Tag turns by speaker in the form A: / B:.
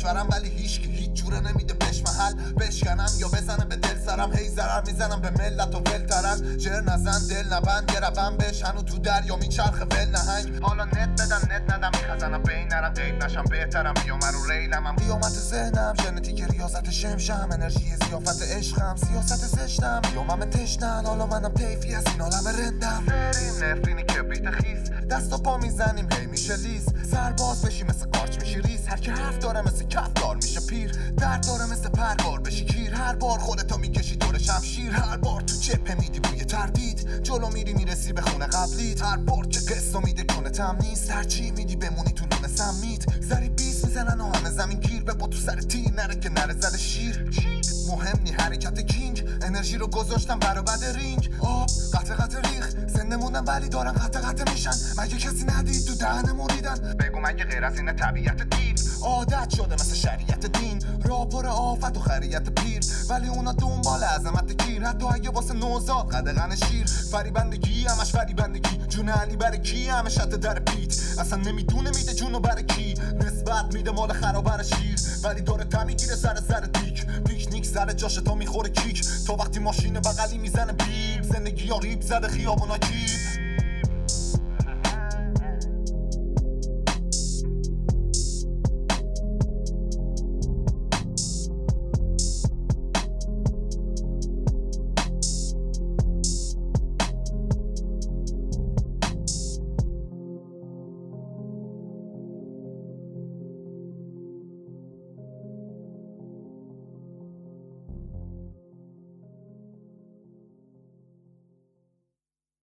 A: کشورم ولی هیچکی هیچ جوره نمیده بهش محل بشکنم یا بزنه به دل سرم هی ضرر میزنم به ملت و ولترن جر نزن دل نبند یه ربن بش هنو تو دریا میچرخه ول نهنگ حالا نت بدن نت ندم میخزنم بین نرم غیب نشم بهترم بیام رو ریلمم قیامت ذهنم ژنتیک ریاضت شمشم انرژی زیافت عشقم سیاست زشتم بیامم تشنن حالا منم طیفی از این عالم رندم بریم نفرینی کبریت خیس دست و پا میزنیم هی میشه لیز سرباز بشی مثل قارچ میشی ریز هر که حرف داره مثل کفدار میشه پیر درد داره مثل پرگار بشی کیر هر بار خودتو میکشی دور شمشیر هر بار تو جبهه میدی بوی تردید جلو میری میرسی به خونه قبلیت هر بار که قصه میده کنه تم نیست هرچی میدی بمونی تو لونه سمیت زری بیس میزنن و همه زمین گیر به با تو سر تیر نره که نره زد شیر مهم نی حرکت کینگ انرژی رو گذاشتم برابد رینگ آب قطع ریخ زنده موندم ولی دارن قطع میشن مگه کسی ندید تو دهن موریدن بگو مگه غیر از این طبیعت دیو عادت شده مثل شریعت دین راپور آفت و خریت پیر ولی اونا دنبال عظمت گیر حتی اگه واسه نوزاد قدغن شیر فریبندگی همش فریبندگی جون علی بر کی همه شت در پیت اصلا نمیدونه میده جونو بر کی نسبت میده مال خرابر شیر ولی داره تمیگیره سر دیک پیکنیک سر جاش تا میخوره کیک تا وقتی ماشین بغلی میزنه بیب زندگی ها ریب زده خیابونا کیب